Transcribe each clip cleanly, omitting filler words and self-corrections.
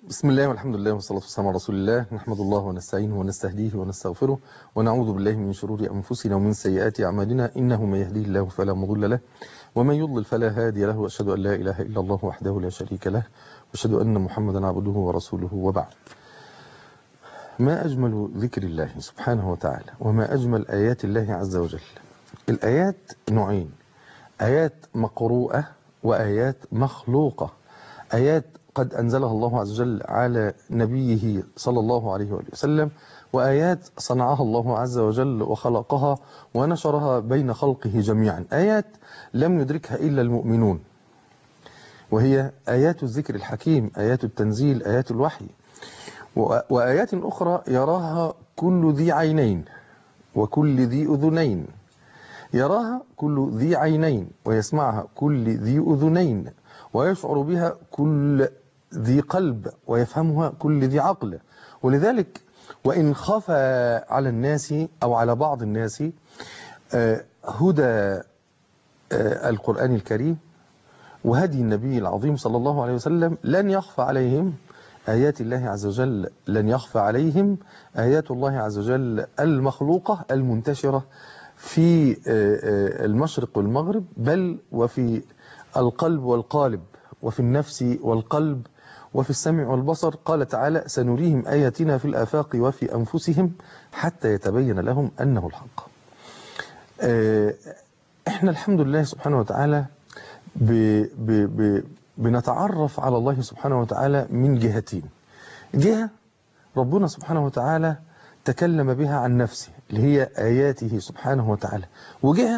بسم الله والحمد لله والصلاة والسلام على رسول الله. نحمد الله ونستعينه ونستهديه ونستغفره ونعوذ بالله من شرور أنفسنا ومن سيئات أعمالنا، إنه من يهديه الله فلا مضل له ومن يضلل فلا هادي له، وأشهد أن لا إله إلا الله وحده لا شريك له، وأشهد أن محمدا عبده ورسوله، وبعد. ما أجمل ذكر الله سبحانه وتعالى، وما أجمل آيات الله عز وجل. الآيات نوعين: آيات مقروءة وآيات مخلوقة. آيات قد أنزلها الله عز وجل على نبيه صلى الله عليه وآله وسلم، وآيات صنعها الله عز وجل وخلقها ونشرها بين خلقه جميعا. آيات لم يدركها إلا المؤمنون، وهي آيات الذكر الحكيم، آيات التنزيل، آيات الوحي. وآيات أخرى يراها كل ذي عينين وكل ذي أذنين، يراها كل ذي عينين ويسمعها كل ذي أذنين، ويشعر بها كل ذي قلب ويفهمها كل ذي عقل. ولذلك وإن خفى على الناس أو على بعض الناس هدى القرآن الكريم وهدي النبي العظيم صلى الله عليه وسلم، لن يخفى عليهم آيات الله عز وجل، لن يخفى عليهم آيات الله عز وجل المخلوقة المنتشرة في المشرق والمغرب، بل وفي القلب والقالب، وفي النفس والقلب، وفي السمع والبصر. قال تعالى: سنريهم آياتنا في الآفاق وفي أنفسهم حتى يتبين لهم أنه الحق. احنا الحمد لله سبحانه وتعالى بنتعرف على الله سبحانه وتعالى من جهتين: جهة ربنا سبحانه وتعالى تكلم بها عن نفسه اللي هي آياته سبحانه وتعالى، وجهة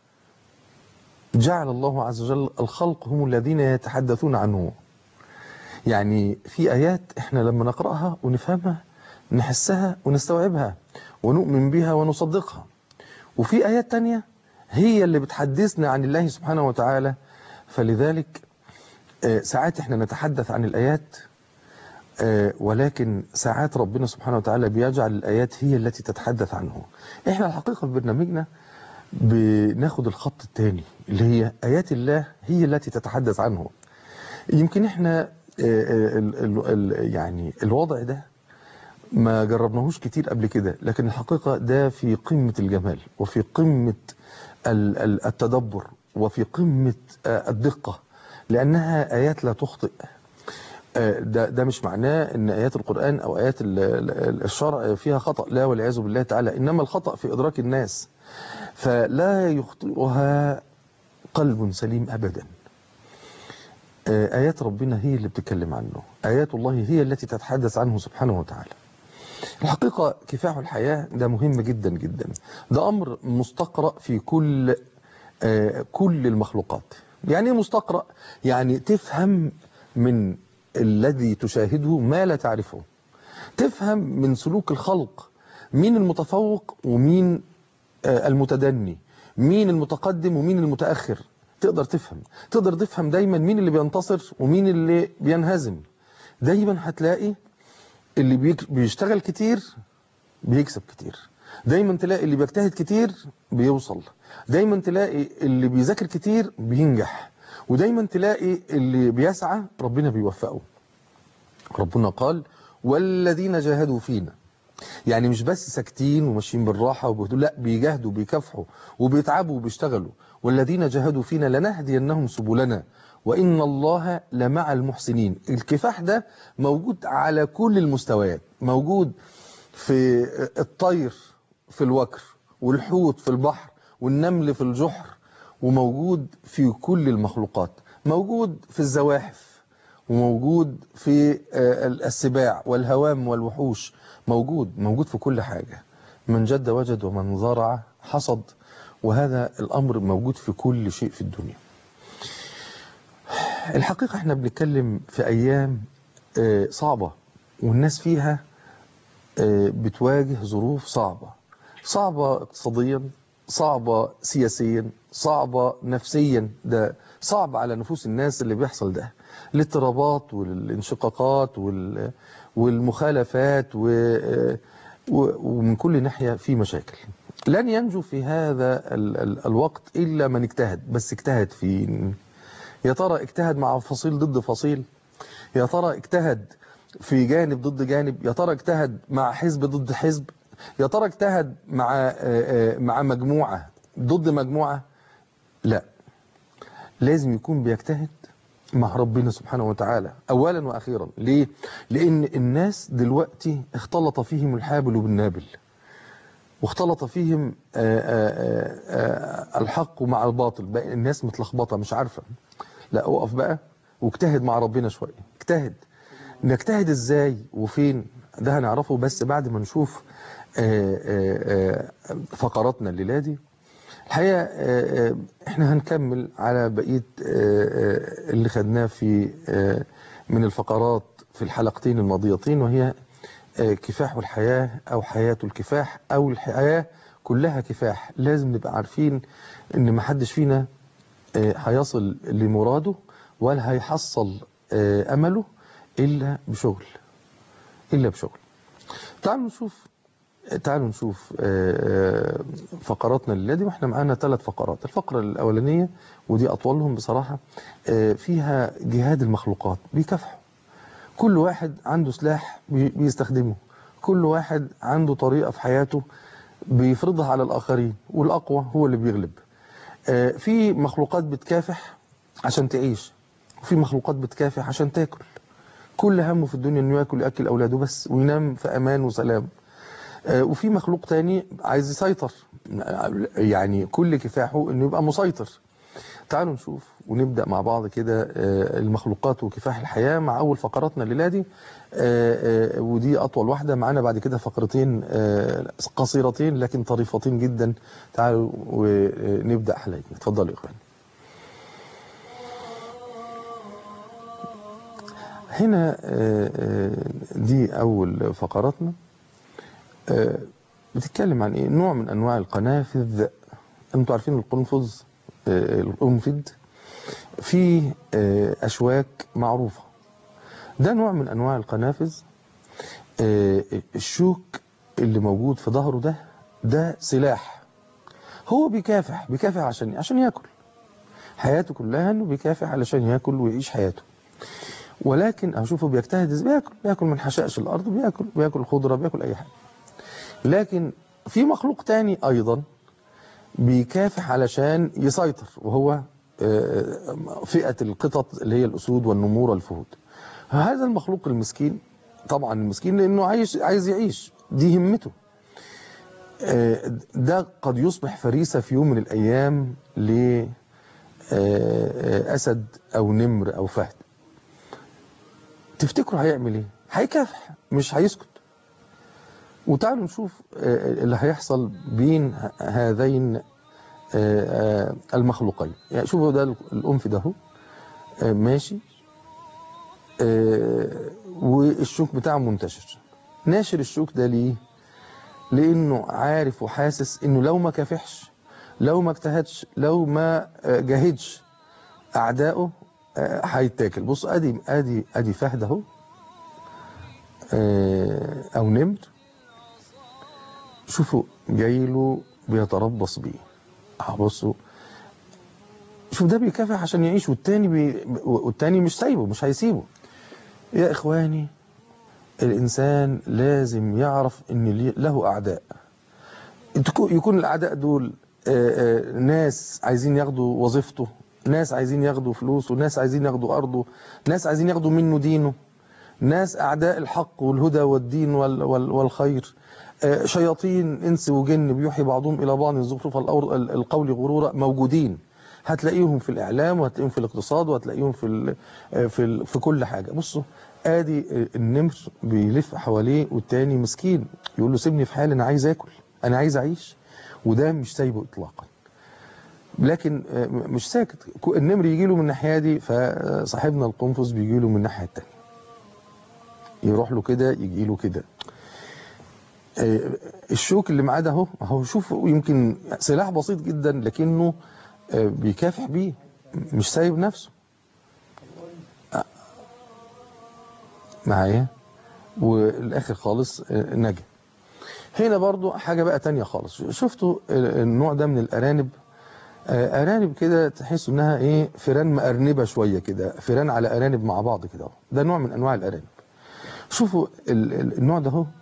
جعل الله عز وجل الخلق هم الذين يتحدثون عنه. يعني في آيات احنا لما نقرأها ونفهمها نحسها ونستوعبها ونؤمن بها ونصدقها، وفي آيات تانية هي اللي بتحدثنا عن الله سبحانه وتعالى. فلذلك ساعات احنا نتحدث عن الآيات، ولكن ساعات ربنا سبحانه وتعالى بيجعل الآيات هي التي تتحدث عنه. احنا الحقيقة في برنامجنا بناخد الخط الثاني اللي هي آيات الله هي التي تتحدث عنه. يمكن احنا يعني الوضع ده ما جربناهوش كتير قبل كده، لكن الحقيقة ده في قمة الجمال وفي قمة التدبر وفي قمة الدقة، لأنها آيات لا تخطئ. ده مش معناه ان آيات القرآن أو آيات الشرع فيها خطأ، لا والعياذ بالله تعالى، إنما الخطأ في إدراك الناس، فلا يخطئها قلب سليم أبدا. آيات ربنا هي اللي بتتكلم عنه، آيات الله هي التي تتحدث عنه سبحانه وتعالى. الحقيقة كفاح الحياة ده مهم جدا جدا، ده أمر مستقرأ في كل المخلوقات. يعني ايه مستقرأ؟ يعني تفهم من الذي تشاهده ما لا تعرفه، تفهم من سلوك الخلق مين المتفوق ومين المتدني، مين المتقدم ومين المتأخر. تقدر تفهم دايما مين اللي بينتصر ومين اللي بينهزم. دايما هتلاقي اللي بيشتغل كتير بيكسب كتير، دايما تلاقي اللي بيجتهد كتير بيوصل، دايما تلاقي اللي بيذاكر كتير بينجح، ودايما تلاقي اللي بيسعى ربنا بيوفقه. ربنا قال: والذين جاهدوا فينا. يعني مش بس ساكتين وماشيين بالراحة وبهدوء، لا، بيجاهدوا بيكافحوا وبيتعبوا وبيشتغلوا. والذين جاهدوا فينا لنهدينهم سبلنا وإن الله لمع المحسنين. الكفاح ده موجود على كل المستويات، موجود في الطير في الوكر، والحوت في البحر، والنمل في الجحر، وموجود في كل المخلوقات، موجود في الزواحف، وموجود في السباع والهوام والوحوش، موجود في كل حاجة. من جد وجد ومن زرع حصد، وهذا الأمر موجود في كل شيء في الدنيا. الحقيقة احنا بنتكلم في أيام صعبة، والناس فيها بتواجه ظروف صعبة اقتصاديا، صعبة سياسيا، صعبة نفسيا. ده صعب على نفوس الناس اللي بيحصل ده، الاضطرابات والانشقاقات والمخالفات ومن كل ناحية في مشاكل. لن ينجو في هذا الوقت إلا من اجتهد. بس اجتهد فين؟ يا ترى اجتهد مع فصيل ضد فصيل؟ يا ترى اجتهد في جانب ضد جانب؟ يا ترى اجتهد مع حزب ضد حزب؟ يا ترى اجتهد مع مجموعة ضد مجموعة؟ لا، لازم يكون بيجتهد مع ربنا سبحانه وتعالى أولا وأخيرا. ليه؟ لأن الناس دلوقتي اختلط فيهم الحابل بالنابل، واختلط فيهم الحق مع الباطل، بقى الناس متلخبطة مش عارفة. لا، اقف بقى واجتهد مع ربنا شوية، اجتهد. نجتهد ازاي وفين؟ ده هنعرفه بس بعد ما نشوف فقراتنا الليلة دي. الحقيقة احنا هنكمل على بقية اللي خدناه في من الفقرات في الحلقتين الماضيتين، وهي كفاح الحياة أو حياة الكفاح أو الحياة كلها كفاح. لازم نبقى عارفين إن محدش فينا هيصل لمراده ولا هيحصل أمله إلا بشغل، إلا بشغل. تعالوا نشوف فقراتنا الليلة دي، واحنا معانا 3 فقرات. الفقرة الأولانية ودي أطولهم بصراحة، فيها جهاد المخلوقات، بيكافحوا. كل واحد عنده سلاح بيستخدمه، كل واحد عنده طريقة في حياته بيفرضها على الآخرين، والأقوى هو اللي بيغلب. في مخلوقات بتكافح عشان تعيش، وفي مخلوقات بتكافح عشان تاكل. كل همه في الدنيا انه ياكل أولاده بس وينام في أمان وسلام. وفي مخلوق تاني عايز يسيطر، يعني كل كفاحه انه يبقى مسيطر. تعالوا نشوف ونبدأ مع بعض كده المخلوقات وكفاح الحياة مع أول فقراتنا الليلة دي، ودي أطول واحدة. معانا بعد كده فقرتين قصيرتين لكن طريفتين جدا. تعالوا ونبدأ حلقتنا. اتفضلوا يا إخوان. هنا دي أول فقراتنا، بتتكلم عن إيه؟ نوع من أنواع القنافذ. أنتوا عارفين القنفذ، القنفذ في أشواك معروفة. ده نوع من أنواع القنافذ. الشوك اللي موجود في ظهره ده سلاح. هو بيكافح عشان ياكل. حياته كلها انه بيكافح علشان ياكل ويعيش حياته. ولكن اشوفه بيجتهد ازاي، بياكل من حشائش الارض، بياكل خضره، بياكل اي حاجه. لكن في مخلوق تاني ايضا بيكافح علشان يسيطر، وهو فئة القطط اللي هي الأسود والنمور والفهود. هذا المخلوق المسكين، طبعا المسكين لأنه عايز يعيش، دي همته. ده قد يصبح فريسة في يوم من الأيام لأسد أو نمر أو فهد. تفتكروا هيعمل ايه؟ هيكافح، مش هيسكت. وتعالوا نشوف اللي هيحصل بين هذين المخلوقين. يعني شوفوا ده الأنف ده ماشي، والشوك بتاعه منتشر. ناشر الشوك ده ليه؟ لأنه عارف وحاسس إنه لو ما كافحش، لو ما اجتهدش، لو ما جاهدش أعدائه هيتاكل. بص أدي فهد أهو، أو نمر. شوفوا جايله بيتربص بيه. بصوا، شوف ده بيكافح عشان يعيش، والتاني مش سايبه، مش هيسيبه. يا إخواني، الإنسان لازم يعرف إن له أعداء. يكون الأعداء دول ناس عايزين ياخدوا وظيفته، ناس عايزين ياخدوا فلوسه، ناس عايزين ياخدوا أرضه، ناس عايزين ياخدوا منه دينه، ناس أعداء الحق والهدى والدين والخير، شياطين إنس وجن بيوحي بعضهم إلى بعض زخرف القول غرورا، موجودين. هتلاقيهم في الإعلام، وهتلاقيهم في الاقتصاد، وهتلاقيهم في كل حاجة. بصوا ادي النمر بيلف حواليه، والتاني مسكين يقول له سيبني في حالي، انا عايز اكل، انا عايز اعيش. وده مش سايبه اطلاقا، لكن مش ساكت. النمر يجي له من الناحيه دي، فصاحبنا القنفذ بيجي له من الناحيه الثانيه، يروح له كده، يجي له كده. الشوك اللي معاه ده اهو، شوف، يمكن سلاح بسيط جدا لكنه بيكافح بيه، مش سايب نفسه معايا. والاخر خالص نجا. هنا برضو حاجة بقى تانية خالص. شفتوا النوع ده من الأرانب؟ أرانب كده تحسوا إنها إيه، فيران مأرنبة شوية كده، فيران على أرانب مع بعض كده. ده نوع من أنواع الأرانب. شوفوا النوع ده هو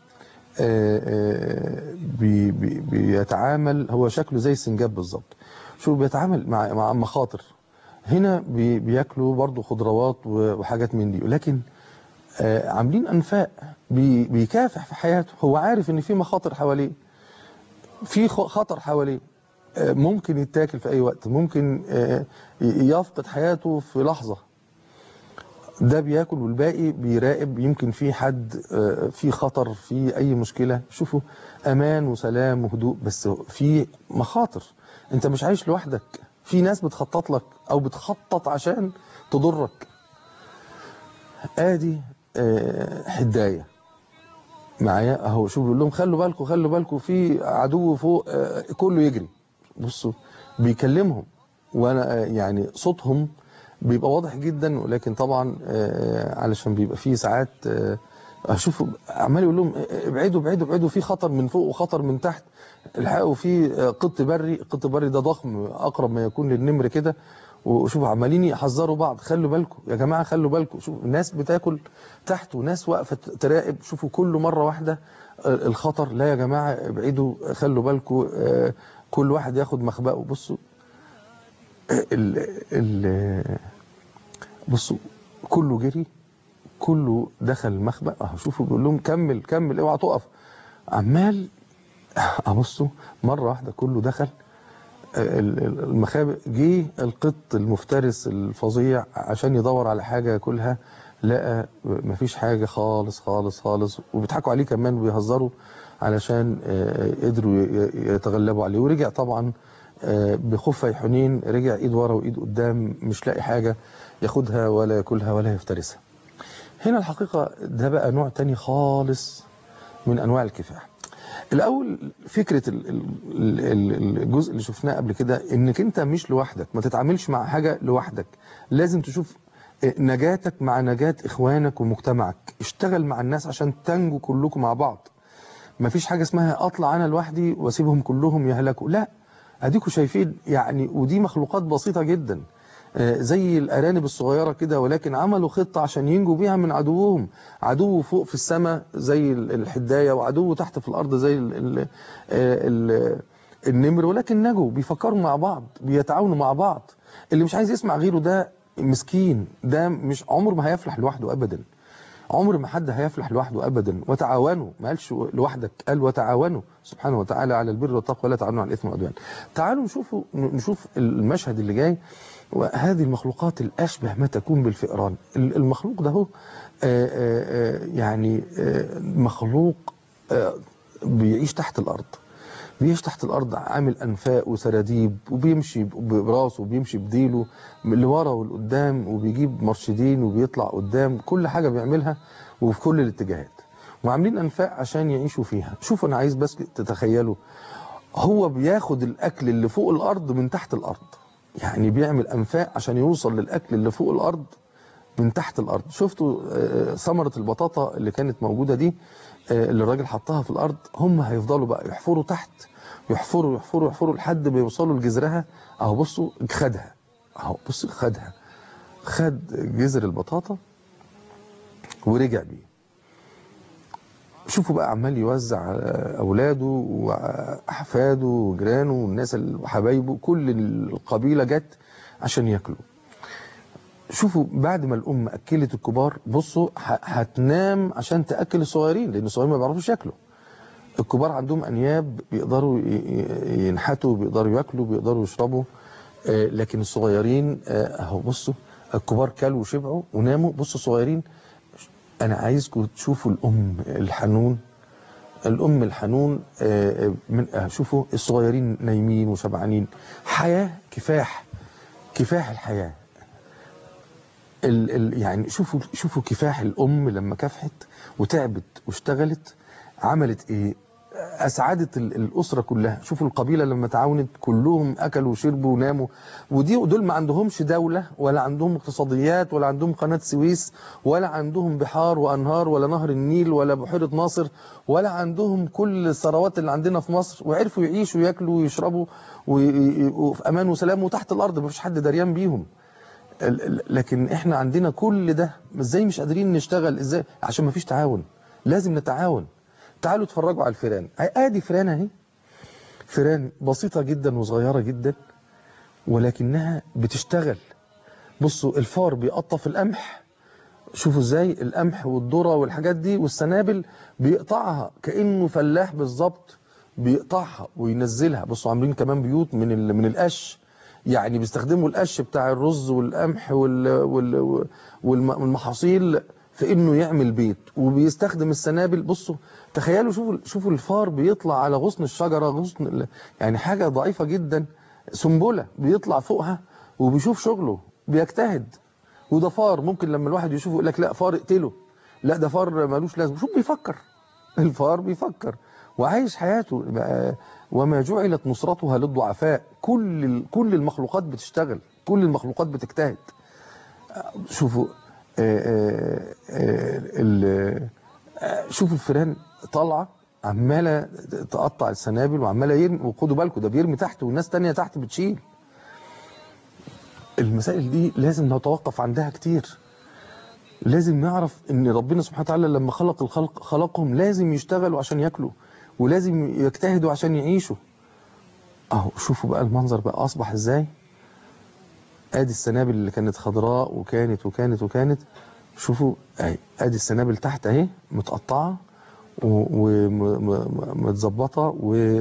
بيتعامل، هو شكله زي السنجاب بالظبط. شوفوا بيتعامل مع مخاطر. هنا بياكلوا برضو خضروات وحاجات من دي، ولكن عاملين أنفاق، بيكافح في حياته. هو عارف ان في مخاطر حواليه، في خطر حواليه، ممكن يتاكل في اي وقت، ممكن يفقد حياته في لحظة. ده بياكل والباقي بيراقب، يمكن في حد في خطر، في اي مشكلة. شوفوا امان وسلام وهدوء، بس في مخاطر. انت مش عايش لوحدك، في ناس بتخطط لك او بتخطط عشان تضرك. ادي حداية معايا اهو. شوف بيقول لهم خلوا بالكم، خلوا بالكم في عدو فوق، كله يجري. بصوا بيكلمهم، وانا يعني صوتهم بيبقى واضح جدا، ولكن طبعا علشان بيبقى فيه ساعات اشوف عمال يقول لهم ابعدوا ابعدوا ابعدوا، في خطر من فوق وخطر من تحت، الحقوا في قط بري. القط بري ده ضخم، اقرب ما يكون للنمر كده. وشوفوا عمالين يحذروا بعض، خلوا بالكم يا جماعه، خلوا بالكم. شوفوا الناس بتاكل تحت وناس واقفه تراقب. شوفوا كل مره واحده الخطر، لا يا جماعه ابعدوا، خلوا بالكم، كل واحد ياخد مخبأه. بصوا بصوا كله جري، كله دخل المخبأ اهو. شوفوا بيقول لهم كمل كمل، اوعى تقف. عمال ابصوا مره واحده كله دخل المخابئ. جه القط المفترس الفظيع عشان يدور على حاجه ياكلها، لقى مفيش حاجه خالص خالص خالص، وبيضحكوا عليه كمان وبيهزروا علشان قدروا يتغلبوا عليه. ورجع طبعا بخفي حنين، رجع ايد ورا وايد قدام، مش لاقي حاجه ياخدها ولا ياكلها ولا يفترسها. هنا الحقيقه ده بقى نوع تاني خالص من انواع الكفاح. الاول فكره الجزء اللي شفناه قبل كده، انك انت مش لوحدك، ما تتعاملش مع حاجه لوحدك، لازم تشوف نجاتك مع نجاة اخوانك ومجتمعك. اشتغل مع الناس عشان تنجوا كلكم مع بعض. ما فيش حاجه اسمها اطلع انا لوحدي واسيبهم كلهم يهلكوا، لا. اديكوا شايفين يعني، ودي مخلوقات بسيطه جدا زي الأرانب الصغيرة كده، ولكن عملوا خطة عشان ينجوا بيها من عدوهم. عدو فوق في السماء زي الحداية، وعدو تحت في الأرض زي النمر، ولكن نجوا. بيفكروا مع بعض، بيتعاونوا مع بعض. اللي مش عايز يسمع غيره ده مسكين، ده مش عمر ما هيفلح لوحده أبدا. عمر ما حد هيفلح لوحده أبدا. وتعاونوا، ما قالش لوحدك، قال وتعاونوا سبحانه وتعالى على البر والتقوى ولا تعاونوا على الإثم والعدوان. تعالوا نشوف المشهد اللي جاي. وهذه المخلوقات الأشبه ما تكون بالفئران. المخلوق ده هو يعني مخلوق بيعيش تحت الأرض. بيعيش تحت الأرض، عامل أنفاق وسراديب، وبيمشي براسه وبيمشي بديله لورا والقدام، وبيجيب مرشدين وبيطلع قدام. كل حاجة بيعملها وفي كل الاتجاهات، وعاملين أنفاق عشان يعيشوا فيها. شوفوا أنا عايز بس تتخيلوا، هو بياخد الأكل اللي فوق الأرض من تحت الأرض. يعني بيعمل أنفاق عشان يوصل للأكل اللي فوق الأرض من تحت الأرض. شفتوا ثمرة البطاطا اللي كانت موجودة دي، اللي الراجل حطها في الأرض؟ هم هيفضلوا بقى يحفروا تحت، يحفروا يحفروا يحفروا لحد ما يوصلوا لجذرها. أهو بصوا خدها، أهو بصوا خدها، خد جذر البطاطا ورجع بيه. شوفوا بقى عمال يوزع على أولاده وأحفاده وجيرانه والناس وحبايبه، كل القبيلة جت عشان ياكلوا. شوفوا بعد ما الأم أكلت الكبار، بصوا هتنام عشان تأكل الصغيرين، لأن الصغيرين ما بيعرفوش ياكلوا. الكبار عندهم أنياب، بيقدروا ينحتوا، بيقدروا ياكلوا، بيقدروا يشربوا. لكن الصغيرين أهو بصوا، الكبار كلوا وشبعوا وناموا. بصوا الصغيرين. أنا عايزكم تشوفوا الأم الحنون، الأم الحنون. شوفوا الصغيرين نايمين وشبعانين. حياة كفاح، كفاح الحياة. يعني شوفوا كفاح الأم لما كافحت وتعبت واشتغلت، عملت إيه؟ أسعدت الأسرة كلها. شوفوا القبيلة لما تعاونت، كلهم أكلوا وشربوا وناموا. ودول ما عندهمش دولة، ولا عندهم اقتصاديات، ولا عندهم قناة سويس، ولا عندهم بحار وأنهار، ولا نهر النيل، ولا بحيرة ناصر، ولا عندهم كل الثروات اللي عندنا في مصر. وعرفوا يعيشوا وياكلوا ويشربوا وفي أمان وسلام وتحت الأرض، ما فيش حد دريان بيهم. لكن احنا عندنا كل ده، ازاي مش قادرين نشتغل؟ ازاي؟ عشان ما فيش تعاون. لازم نتعاون. تعالوا اتفرجوا على الفيران. ادي فيران اهي، فيران بسيطة جدا وصغيرة جدا ولكنها بتشتغل. بصوا الفار بيقطف القمح، شوفوا ازاي القمح والذرة والحاجات دي والسنابل بيقطعها كأنه فلاح بالظبط، بيقطعها وينزلها. بصوا عاملين كمان بيوت من القش، يعني بيستخدموا القش بتاع الرز والقمح والمحاصيل في انه يعمل بيت، وبيستخدم السنابل. بصوا تخيلوا، شوفوا الفار بيطلع على غصن الشجرة، غصن يعني حاجة ضعيفة جدا، سنبلة بيطلع فوقها وبيشوف شغله، بيجتهد. وده فار ممكن لما الواحد يشوفه يقول لك لا فار اقتله، لا ده فار مالوش لازمه. شوف بيفكر، الفار بيفكر وعايش حياته. وما جعلت نصرتها للضعفاء. كل المخلوقات بتشتغل، كل المخلوقات بتجتهد. شوفوا شوفوا الفيران طالعه عماله تقطع السنابل وعماله يرمي، وخدوا بالكم ده بيرمي تحت والناس تانية تحت بتشيل. المسائل دي لازم نتوقف عندها كتير. لازم نعرف ان ربنا سبحانه وتعالى لما خلق الخلق خلقهم لازم يشتغلوا عشان ياكلوا، ولازم يجتهدوا عشان يعيشوا. اهو شوفوا بقى المنظر بقى اصبح ازاي. ادي السنابل اللي كانت خضراء وكانت شوفوا ادي السنابل تحت اهي متقطعه ومتظبطه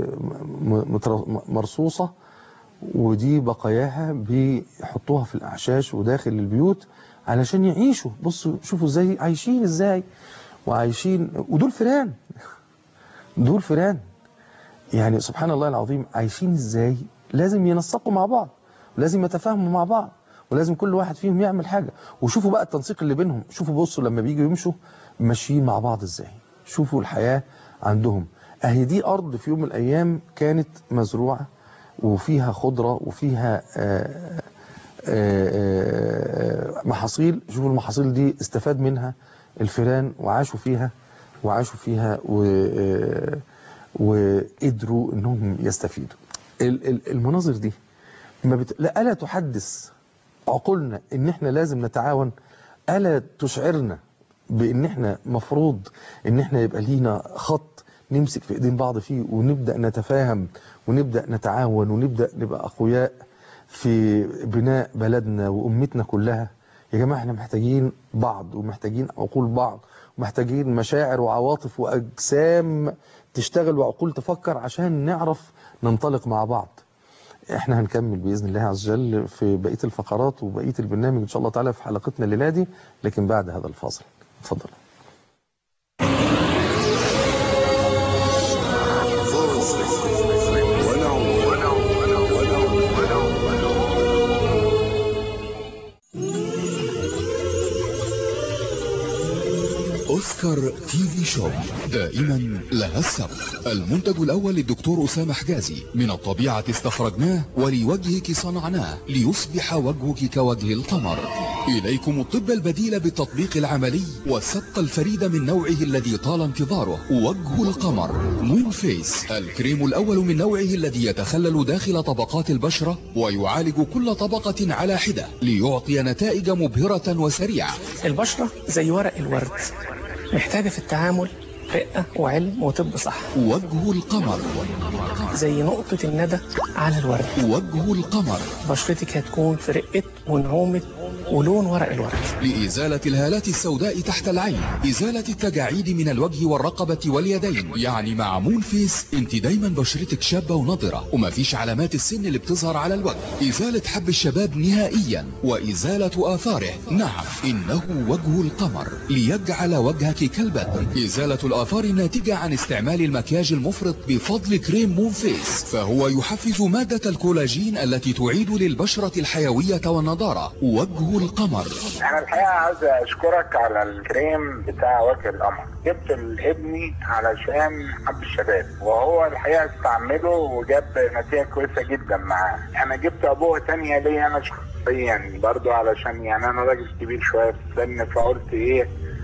ومرصوصه، ودي بقاياها بيحطوها في الاعشاش وداخل البيوت علشان يعيشوا. بصوا شوفوا ازاي عايشين، ازاي وعايشين. ودول فيران، دول فيران يعني سبحان الله العظيم، عايشين ازاي؟ لازم ينسقوا مع بعض، ولازم يتفاهموا مع بعض، ولازم كل واحد فيهم يعمل حاجة. وشوفوا بقى التنسيق اللي بينهم. شوفوا بصوا لما بييجوا يمشوا ماشيين مع بعض ازاي. شوفوا الحياة عندهم. اهي دي ارض في يوم من الايام كانت مزروعة وفيها خضرة وفيها محاصيل. شوفوا المحاصيل دي استفاد منها الفيران وعاشوا فيها وقدروا انهم يستفيدوا. المناظر دي ألا تحدث عقولنا ان احنا لازم نتعاون؟ ألا تشعرنا بان احنا مفروض ان احنا يبقى لينا خط نمسك في ايدين بعض فيه ونبدأ نتفاهم ونبدأ نتعاون ونبدأ نبقى اخوياء في بناء بلدنا وامتنا كلها؟ يا جماعة احنا محتاجين بعض، ومحتاجين عقول بعض، ومحتاجين مشاعر وعواطف واجسام تشتغل وعقول تفكر عشان نعرف ننطلق مع بعض. احنا هنكمل بإذن الله عز وجل في بقية الفقرات وبقية البرنامج إن شاء الله تعالى في حلقتنا الليلة دي، لكن بعد هذا الفاصل. اتفضل. أوسكار تي في شوب دائما لها السبق. المنتج الأول للدكتور أسامة حجازي، من الطبيعة استخرجناه ولوجهك صنعناه ليصبح وجهك كوجه القمر. إليكم الطب البديل بالتطبيق العملي والسبق الفريد من نوعه الذي طال انتظاره. وجه القمر مون فيس، الكريم الأول من نوعه الذي يتخلل داخل طبقات البشرة ويعالج كل طبقة على حدة ليعطي نتائج مبهرة وسريعة. البشرة زي ورق الورد، محتاجة في التعامل رقة وعلم وطب صح. وجه القمر زي نقطة الندى على الورد. وجه القمر بشرتك هتكون في رقة ونعومة ولون ورق الورد. لإزالة الهالات السوداء تحت العين، إزالة التجاعيد من الوجه والرقبة واليدين. يعني مع مون فيس انت دايما بشرتك شابة ونضرة ومفيش علامات السن اللي بتظهر على الوجه. إزالة حب الشباب نهائيا وإزالة آثاره. نعم إنه وجه القمر ليجعل وجهك كالبدر. إزالة الآثار الناتجة عن استعمال المكياج المفرط بفضل كريم مون فيس، فهو يحفز مادة الكولاجين التي تعيد للبشرة الحيوية والنضارة. وجه القمر. انا الحقيقه عايز اشكرك على الكريم بتاع وجه القمر. جبت لابني علشان حب الشباب، وهو الحقيقه استعمله وجاب نتيجه كويسه جدا معاه. انا جبت ابوه تانية ليا انا شخصيا برضو، علشان يعني انا راجل كبير شويه في السن، فقلت ايه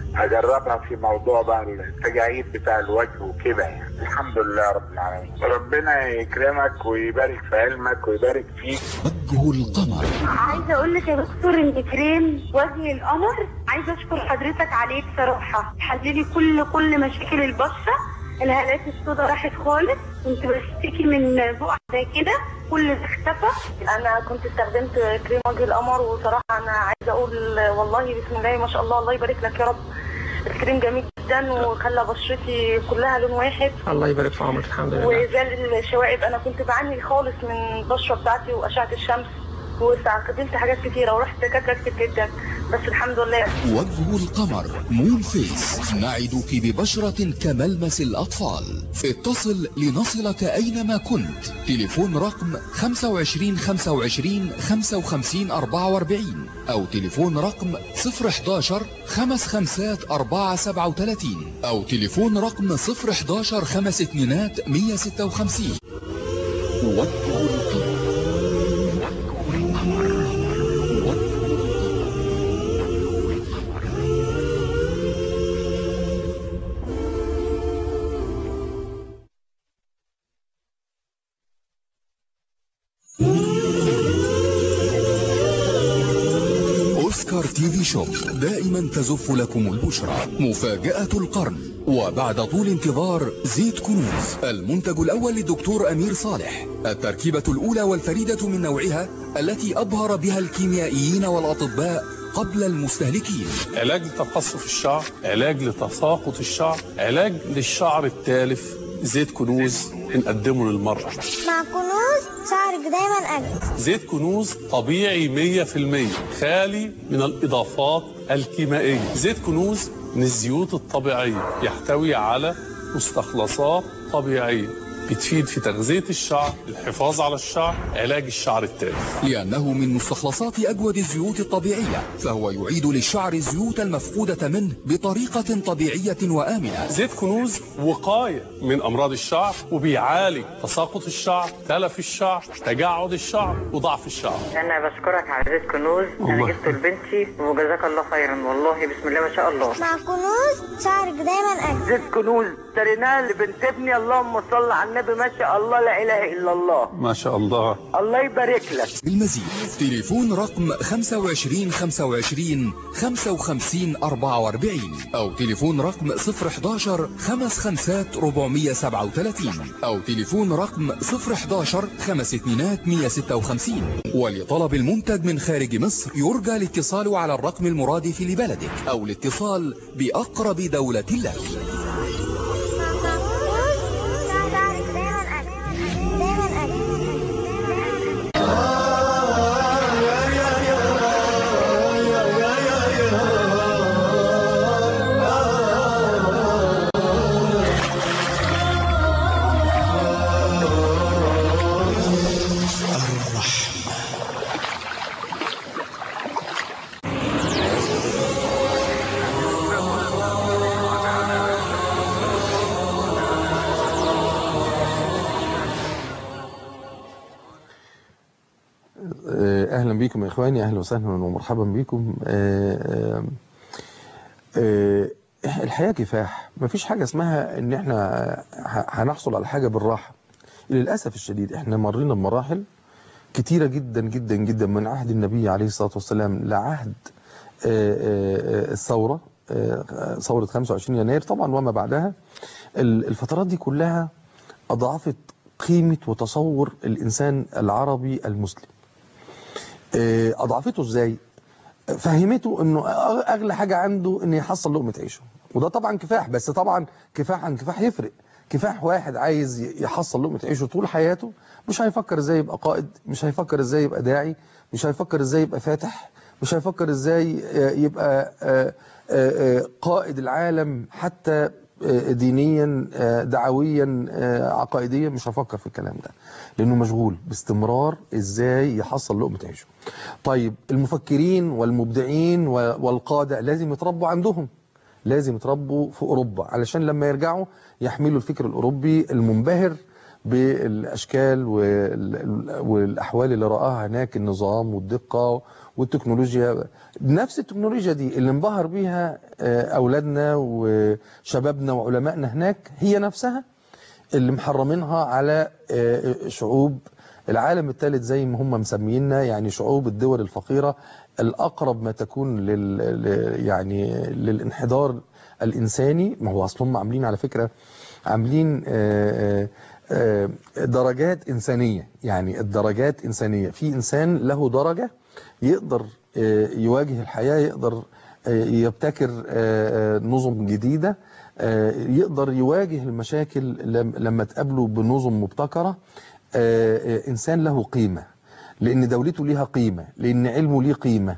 اجربها في موضوع بقى التجاعيد بتاع الوجه وكده يعني. الحمد لله رب العالمين. ربنا يكرمك ويبارك في علمك ويبارك فيك. وجه القمر. عايزه اقول لك يا دكتور ان كريم وجه القمر عايزه اشكر حضرتك عليه بصراحه، حللي كل مشاكل البشره، الهالات السوداء راحت خالص، كنت بشتكي من بقع زي كده كل ده اختفى. انا كنت استخدمت كريم وجه القمر وصراحه انا عايزه اقول والله بسم الله ما شاء الله، الله يبارك لك يا رب. الكريم جميل جدا وخلى بشرتي كلها لون واحد. الله يبارك في عمرك. الحمد لله. وزال الشوائب، انا كنت بعاني خالص من البشره بتاعتي واشعه الشمس، واستخدمت حاجات كتيره ورحت دكاتره كتير جدا، بس الحمد لله. وجه القمر مون فيس، نعدك ببشرة كملمس الأطفال. اتصل لنصلك أينما كنت. تليفون رقم 25 25 55 44 أو تليفون رقم 011 55 437 أو تليفون رقم 011 52 156. وجه القمر. أوسكار تي في شوب دائما تزف لكم البشرى. مفاجأة القرن، وبعد طول انتظار زيت كنوز، المنتج الأول للدكتور أمير صالح، التركيبة الأولى والفريدة من نوعها التي أبهر بها الكيميائيين والأطباء قبل المستهلكين. علاج لتقصف الشعر، علاج لتساقط الشعر، علاج للشعر التالف. زيت كنوز بنقدمه للمرأة. مع كنوز شعرك دايما أجمل. زيت كنوز طبيعي 100%، خالي من الإضافات الكيميائية. زيت كنوز من الزيوت الطبيعية، يحتوي على مستخلصات طبيعية بتفيد في تغذية الشعر، الحفاظ على الشعر، علاج الشعر التالف. لأنه من مستخلصات أجود الزيوت الطبيعية، فهو يعيد للشعر الزيوت المفقودة منه بطريقة طبيعية وآمنة. زيت كنوز وقاية من أمراض الشعر، وبيعالج تساقط الشعر، تلف الشعر، تجعد الشعر، وضعف الشعر. أنا بشكرك على زيت كنوز، أنا جبته لبنتي وجزاك الله خيرا، والله بسم الله ما شاء الله. مع كنوز شعرك دايما أجمل. زيت كنوز اشتريناه لبنت ابني، اللهم صل على النبي، ما شاء الله لا اله الا الله. ما شاء الله. الله يبارك لك. بالمزيد تليفون رقم 25 25 55 44 او تليفون رقم 011 55 437 او تليفون رقم 011 52 156. ولطلب المنتج من خارج مصر يرجى الاتصال على الرقم المرادف لبلدك او الاتصال بأقرب دولة لك. أهلا بكم يا إخواني، أهلا وسهلا ومرحبا بكم. الحياة كفاح، مفيش حاجة اسمها إن إحنا هنحصل على حاجة بالراحة. للأسف الشديد إحنا مرينا بمراحل كتيرة جدا جدا جدا من عهد النبي عليه الصلاة والسلام لعهد الثورة، ثورة 25 يناير طبعا وما بعدها. الفترات دي كلها أضعفت قيمة وتصور الإنسان العربي المسلم. أضعفته إزاي؟ فهمته إنه أغلى حاجة عنده إنه يحصل لقمة عيشه، وده طبعا كفاح، بس طبعا كفاح عن كفاح يفرق. كفاح واحد عايز يحصل لقمة عيشه طول حياته، مش هيفكر إزاي يبقى قائد، مش هيفكر إزاي يبقى داعي، مش هيفكر إزاي يبقى فاتح، مش هيفكر إزاي يبقى قائد العالم حتى دينيا دعويا عقائديا، مش هفكر في الكلام ده لانه مشغول باستمرار ازاي يحصل لقمة عيشه. طيب المفكرين والمبدعين والقادة لازم يتربوا عندهم، لازم يتربوا في اوروبا علشان لما يرجعوا يحملوا الفكر الاوروبي المنبهر بالاشكال والاحوال اللي رآها هناك، النظام والدقه والتكنولوجيا. نفس التكنولوجيا دي اللي انبهر بيها اولادنا وشبابنا وعلمائنا هناك هي نفسها اللي محرمينها على شعوب العالم الثالث زي ما هم مسميننا، يعني شعوب الدول الفقيرة الأقرب ما تكون يعني للانحدار الإنساني. ما هو أصلهم عاملين على فكرة، عاملين درجات إنسانية، يعني الدرجات إنسانية، في إنسان له درجة يقدر يواجه الحياة، يقدر يبتكر نظم جديدة، يقدر يواجه المشاكل لما تقابله بنظم مبتكرة. إنسان له قيمة لأن دولته ليها قيمة، لأن علمه ليه قيمة،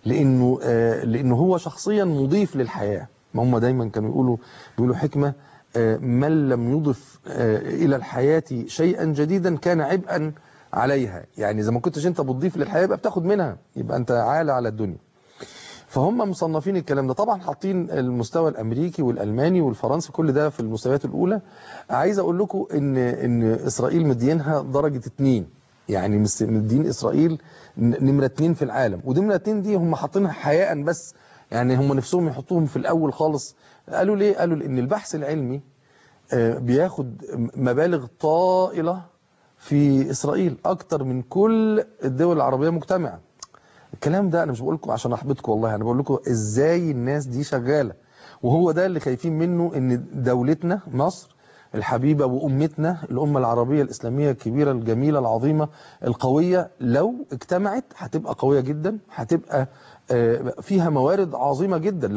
لأنه هو شخصيا مضيف للحياة. ما هم دايما كانوا بيقولوا حكمة: من لم يضف إلى الحياة شيئا جديدا كان عبئا عليها. يعني إذا ما كنتش أنت بتضيف للحياة يبقى بتاخد منها، يبقى أنت عالة على الدنيا. فهم مصنفين الكلام ده، طبعا حاطين المستوى الامريكي والالماني والفرنسي كل ده في المستويات الاولى. عايز اقول لكم ان اسرائيل مدينها درجه 2، يعني مدين اسرائيل نمره 2 في العالم، ودي نمره 2 دي هم حاطينها حياء بس، يعني هم نفسهم يحطوهم في الاول خالص. قالوا ليه؟ قالوا لان البحث العلمي بياخد مبالغ طائله في اسرائيل اكتر من كل الدول العربيه مجتمعه. الكلام ده انا مش بقول لكم عشان احبطكم والله، انا بقول لكم ازاي الناس دي شغاله، وهو ده اللي خايفين منه، ان دولتنا مصر الحبيبه وامتنا الامه العربيه الاسلاميه الكبيره الجميله العظيمه القويه لو اجتمعت هتبقى قويه جدا، هتبقى فيها موارد عظيمه جدا.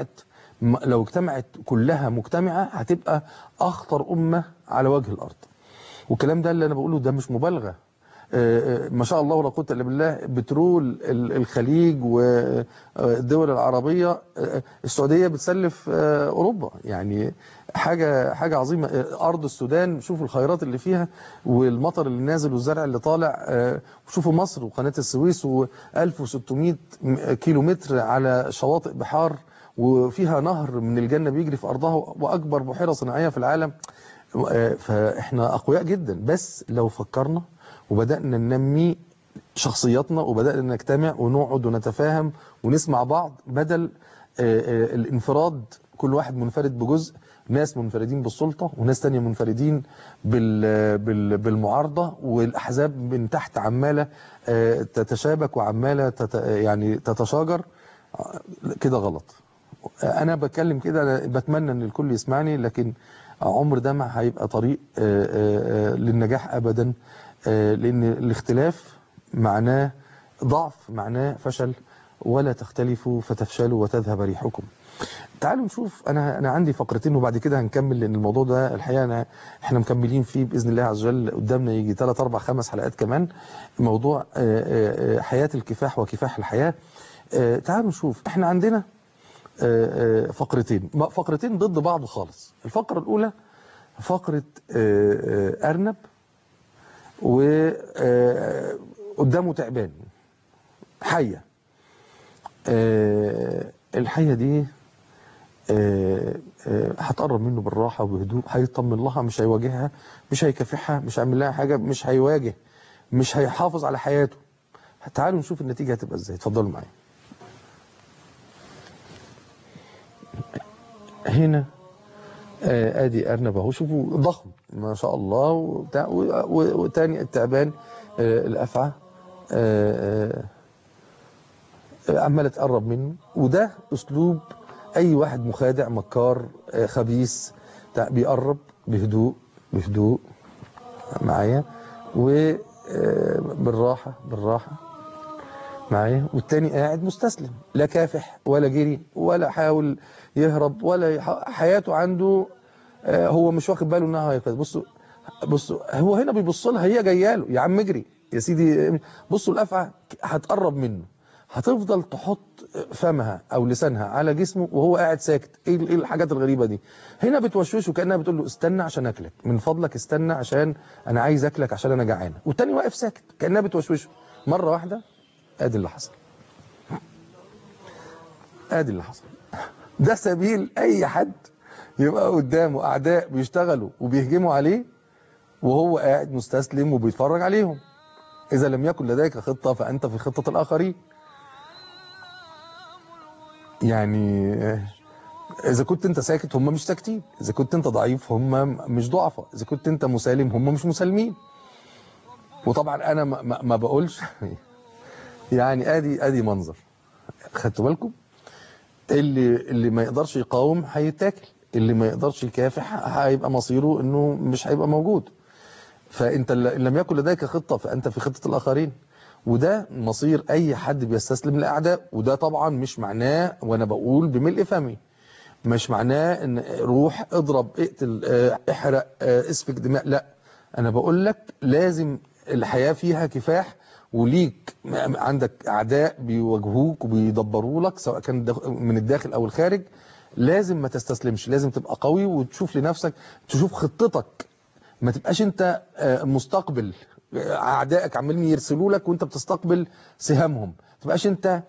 لو اجتمعت كلها مجتمعه هتبقى اخطر امه على وجه الارض. والكلام ده اللي انا بقوله ده مش مبالغه، ما شاء الله ولا قوه الا بالله. بترول الخليج والدول العربيه، السعوديه بتسلف اوروبا، يعني حاجه عظيمه. ارض السودان شوفوا الخيرات اللي فيها والمطر اللي نازل والزرع اللي طالع، وشوفوا مصر وقناه السويس و1600 كيلو متر على شواطئ بحار، وفيها نهر من الجنه بيجري في ارضها، واكبر بحيره صناعيه في العالم. فاحنا اقوياء جدا، بس لو فكرنا وبدأنا ننمي شخصياتنا وبدأنا نجتمع ونقعد ونتفاهم ونسمع بعض، بدل الانفراد، كل واحد منفرد بجزء، ناس منفردين بالسلطة وناس تانية منفردين بالمعارضة، والأحزاب من تحت عمالة تتشابك وعمالة يعني تتشاجر. كده غلط. أنا بتكلم كده، أنا بتمنى أن الكل يسمعني، لكن عمر ده ما هيبقى طريق للنجاح أبدا، لأن الاختلاف معناه ضعف، معناه فشل. ولا تختلفوا فتفشلوا وتذهب ريحكم. تعالوا نشوف، أنا عندي فقرتين وبعد كده هنكمل، لأن الموضوع ده الحقيقة احنا مكملين فيه بإذن الله عز وجل، قدامنا يجي 3 4 5 حلقات كمان، موضوع حياة الكفاح وكفاح الحياة. تعالوا نشوف، احنا عندنا فقرتين ضد بعض خالص. الفقرة الأولى فقرة أرنب وقدامه تعبان، حية. الحية دي هتقرب منه بالراحة وبهدوء، هيطمن لها، مش هيواجهها، مش هيكافحها، مش هيعمل لها حاجة، مش هيواجه، مش هيحافظ على حياته. تعالوا نشوف النتيجة هتبقى ازاي. اتفضلوا معايا. هنا ادي ارنب اهو، شوفوا ضخم ما شاء الله وبتاع، وتاني التعبان الافعى عماله تقرب منه. وده اسلوب اي واحد مخادع مكار خبيث، بيقرب بهدوء بهدوء معايا، وبالراحه بالراحه معايا، والتاني قاعد مستسلم، لا كافح ولا جري ولا حاول يهرب ولا حياته عنده، هو مش واخد باله انها هيقتل. بصوا هو هنا بيبص لها، هي جايه له، يا عم اجري يا سيدي. بصوا الافعى هتقرب منه، هتفضل تحط فمها او لسانها على جسمه وهو قاعد ساكت. ايه الحاجات الغريبه دي؟ هنا بتوشوشه كانها بتقول له استنى عشان اكلك، من فضلك استنى عشان انا عايز اكلك عشان انا جعانه. والتاني واقف ساكت كانها بتوشوشه. مره واحده ادي اللي حصل، ادي اللي حصل. ده سبيل اي حد يبقى قدامه اعداء بيشتغلوا وبيهجموا عليه، وهو قاعد مستسلم وبيتفرج عليهم. إذا لم يكن لديك خطة فأنت في خطة الآخرين. يعني إذا كنت أنت ساكت هم مش ساكتين، إذا كنت أنت ضعيف هم مش ضعفاء، إذا كنت أنت مسالم هم مش مسالمين. وطبعا أنا ما بقولش يعني ادي منظر. خدتوا بالكم؟ اللي ما يقدرش يقاوم هيتاكل، اللي ما يقدرش يكافح هيبقى مصيره انه مش هيبقى موجود. فانت ان لم يكن لديك خطة فانت في خطة الاخرين، وده مصير اي حد بيستسلم للاعداء. وده طبعا مش معناه، وانا بقول بملء فمي، مش معناه ان روح اضرب اقتل احرق اسفك دماء، لا. انا بقول لك لازم الحياة فيها كفاح، وليك عندك اعداء بيواجهوك وبيدبروا لك سواء كان من الداخل او الخارج. لازم ما تستسلمش، لازم تبقى قوي وتشوف لنفسك، تشوف خطتك. ما تبقاش انت مستقبل اعدائك عمالين يرسلوا لك وانت بتستقبل سهامهم. ما تبقاش انت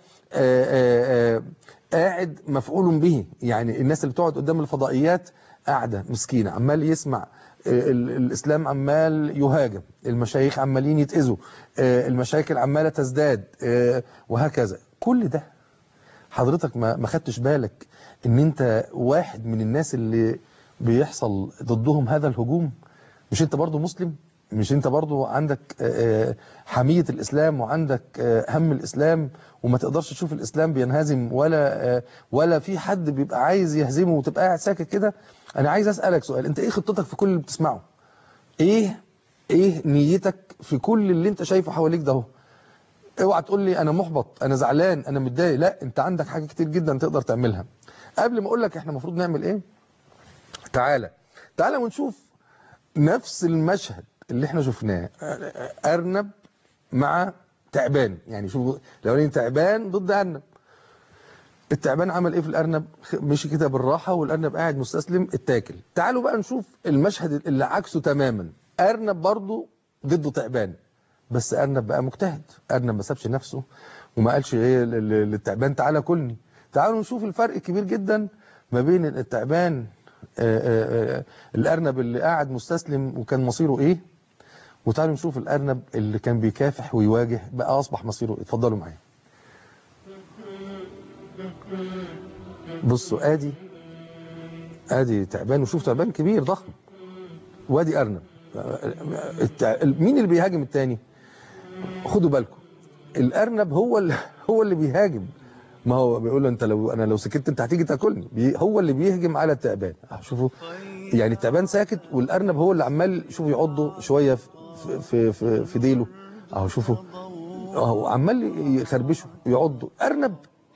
قاعد مفعول به. يعني الناس اللي بتقعد قدام الفضائيات قاعده مسكينه عمال يسمع الإسلام عمال يهاجم، المشايخ عمالين يتأذوا، المشاكل عمالة تزداد، وهكذا. كل ده حضرتك ما خدتش بالك ان انت واحد من الناس اللي بيحصل ضدهم هذا الهجوم؟ مش انت برضو مسلم؟ مش انت برضو عندك حمية الإسلام وعندك هم الإسلام، وما تقدرش تشوف الإسلام بينهزم ولا في حد بيبقى عايز يهزمه وتبقى قاعد ساكت كده؟ أنا عايز أسألك سؤال، أنت إيه خطتك في كل اللي بتسمعه؟ إيه نيتك في كل اللي أنت شايفه حواليك ده؟ اوعى تقول لي أنا محبط، أنا زعلان، أنا متضايق. لا، أنت عندك حاجة كتير جدا تقدر تعملها. قبل ما أقول لك إحنا المفروض نعمل إيه، تعالى ونشوف نفس المشهد اللي احنا شفناه، أرنب مع تعبان. يعني شوفوا لو تعبان ضد أرنب، التعبان عمل ايه في الأرنب؟ مشي كده بالراحة والأرنب قاعد مستسلم اتاكل. تعالوا بقى نشوف المشهد اللي عكسه تماما، أرنب برضو ضده تعبان، بس أرنب بقى مجتهد، أرنب ما سابش نفسه وما قالش ايه للتعبان تعالى كلني. تعالوا نشوف الفرق الكبير جدا ما بين التعبان الأرنب اللي قاعد مستسلم وكان مصيره ايه، وتعالوا نشوف الأرنب اللي كان بيكافح ويواجه بقى أصبح مصيره. اتفضلوا معايا. بصوا ادي تعبان، وشوف تعبان كبير ضخم، وادي أرنب. مين اللي بيهاجم التاني؟ خدوا بالكم، الأرنب هو اللي بيهاجم. ما هو بيقول له انت انا لو سكت انت هتيجي تاكلني. هو اللي بيهجم على التعبان. شوفوا يعني التعبان ساكت والأرنب هو اللي عمال شوفوا يعضه شويه في ديله اهو. شوفوا اهو عمال يخربشه ويعضه. أرنب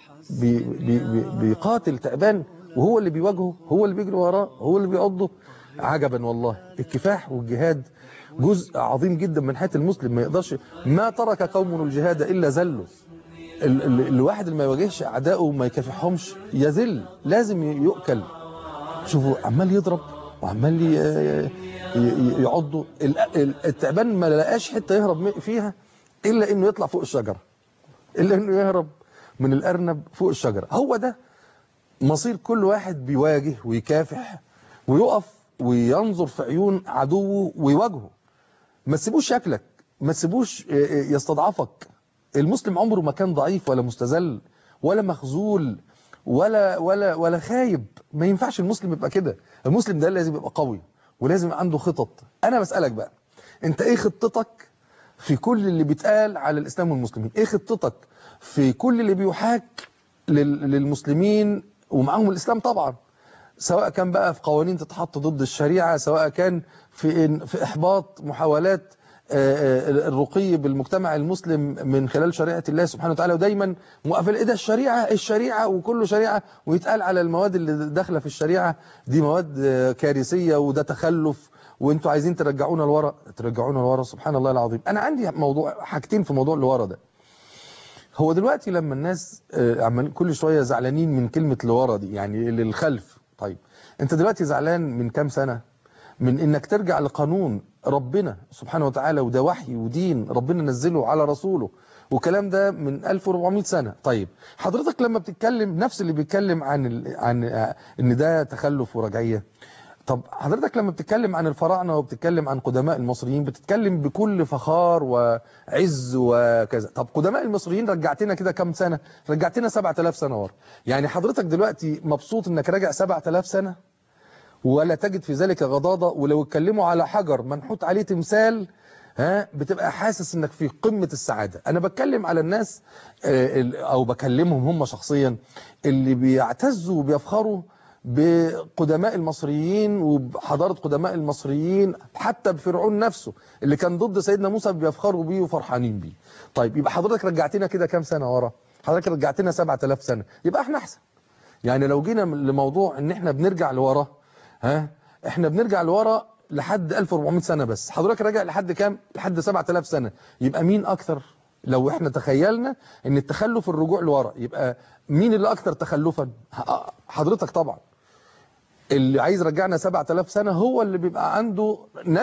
بيقاتل تعبان وهو اللي بيواجهه، هو اللي بيجري وراه، هو اللي بيعضه. عجبا والله. الكفاح والجهاد جزء عظيم جدا من حياة المسلم. ما يقدرش، ما ترك قوم الجهاد إلا ذلوا. الواحد اللي ما يواجهش أعدائه وما يكافحهمش يذل، لازم يؤكل. شوفوا عمال يضرب وعمال يعضه. التعبان ما لقاش حتة يهرب فيها إلا إنه يطلع فوق الشجرة، إلا إنه يهرب من الأرنب فوق الشجرة. هو ده مصير كل واحد بيواجه ويكافح ويقف وينظر في عيون عدوه ويواجهه. ما تسيبوش شكلك، ما تسيبوش يستضعفك. المسلم عمره ما كان ضعيف ولا مستذل ولا مخذول ولا خايب. ما ينفعش المسلم يبقى كده. المسلم ده لازم يبقى قوي ولازم يبقى عنده خطط. أنا بسألك بقى، أنت إيه خطتك في كل اللي بيتقال على الإسلام والمسلمين؟ إيه خطتك في كل اللي بيحاك للمسلمين ومعهم الإسلام طبعا، سواء كان بقى في قوانين تتحط ضد الشريعة، سواء كان في إحباط محاولات الرقي بالمجتمع المسلم من خلال شريعة الله سبحانه وتعالى، ودايما مقابل إيه ده الشريعة وكله شريعة، ويتقال على المواد اللي داخلة في الشريعة دي مواد كارثية وده تخلف وانتوا عايزين ترجعونا لورا. سبحان الله العظيم. أنا عندي حاجتين في موضوع لورا ده. هو دلوقتي لما الناس كل شوية زعلانين من كلمة لورا دي، يعني للخلف. طيب انت دلوقتي زعلان من كام سنة من انك ترجع لقانون ربنا سبحانه وتعالى، وده وحي ودين ربنا نزله على رسوله، وكلام ده من 1400 سنة. طيب حضرتك لما بتتكلم نفس اللي بيتكلم عن ان ده تخلف ورجعية، طب حضرتك لما بتتكلم عن الفراعنة وبتتكلم عن قدماء المصريين بتتكلم بكل فخار وعز وكذا. طب قدماء المصريين رجعتنا كده كم سنة؟ رجعتنا 7000 سنة ورا. يعني حضرتك دلوقتي مبسوط انك راجع 7000 سنة ولا تجد في ذلك غضاضة، ولو اتكلموا على حجر منحوت عليه تمثال بتبقى حاسس انك في قمة السعادة. انا بتكلم على الناس او بكلمهم هم شخصيا اللي بيعتزوا وبيفخروا بقدماء المصريين وبحضارة قدماء المصريين، حتى بفرعون نفسه اللي كان ضد سيدنا موسى بيفخروا بيه وفرحانين بيه. طيب يبقى حضرتك رجعتنا كده كام سنة ورا؟ حضرتك رجعتنا 7000 سنة، يبقى احنا احسن. يعني لو جينا لموضوع ان احنا بنرجع لورا، احنا بنرجع لورا لحد 1400 سنة بس، حضرتك راجع لحد كام؟ لحد 7000 سنة. يبقى مين اكتر؟ لو احنا تخيلنا ان التخلف الرجوع لورا، يبقى مين اللي اكتر تخلفا؟ حضرتك طبعا. اللي عايز رجعنا 7000 سنة هو اللي بيبقى عنده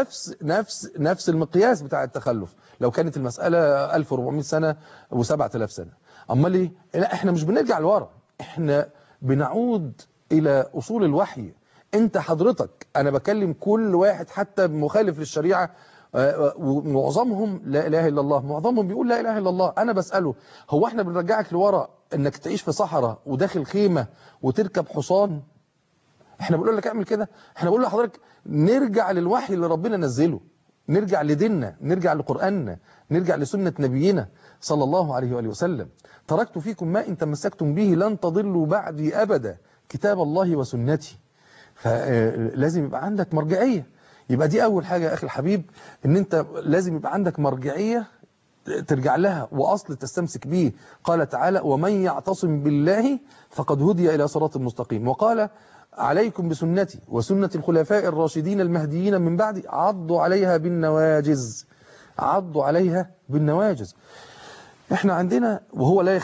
نفس المقياس بتاع التخلف، لو كانت المسألة 1400 سنة و7000 سنة. أما ليه؟ لا، احنا مش بنرجع لورا، احنا بنعود إلى أصول الوحي. انت حضرتك، أنا بكلم كل واحد حتى مخالف للشريعة، ومعظمهم لا إله إلا الله، معظمهم بيقول لا إله إلا الله. أنا بسأله هو احنا بنرجعك لورا انك تعيش في صحراء وداخل خيمة وتركب حصان؟ احنا بنقول لك اعمل كده؟ احنا بنقول لحضرتك نرجع للوحي اللي ربنا نزله، نرجع لديننا، نرجع لقرآننا، نرجع لسنة نبينا صلى الله عليه وآله وسلم. تركت فيكم ما إن تمسكتم به لن تضلوا بعدي أبدا، كتاب الله وسنتي. فلازم يبقى عندك مرجعية. يبقى دي أول حاجة يا أخي الحبيب، إن أنت لازم يبقى عندك مرجعية ترجع لها وأصل تستمسك به. قال تعالى ومن يعتصم بالله فقد هدي إلى صراط مستقيم. وقال عليكم بسنتي وسنة الخلفاء الراشدين المهديين من بعدي عضوا عليها بالنواجز، عضوا عليها بالنواجز. احنا عندنا وهو لا